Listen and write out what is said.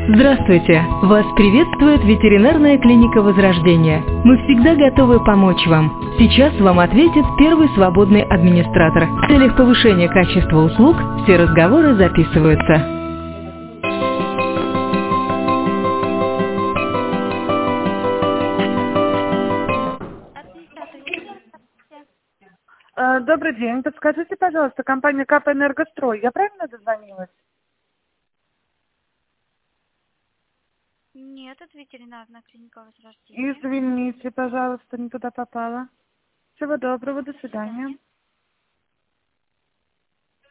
Здравствуйте! Вас приветствует ветеринарная клиника Возрождения. Мы всегда готовы помочь вам. Сейчас вам ответит первый свободный администратор. В целях повышения качества услуг все разговоры записываются. Администратор ветеринарного. Добрый день. Подскажите, пожалуйста, компания КП «Энергострой». Я правильно дозвонилась? Нет, это ветеринарная клиника Возрождения. Извините, пожалуйста, не туда попала. Всего доброго, до До свидания. свидания.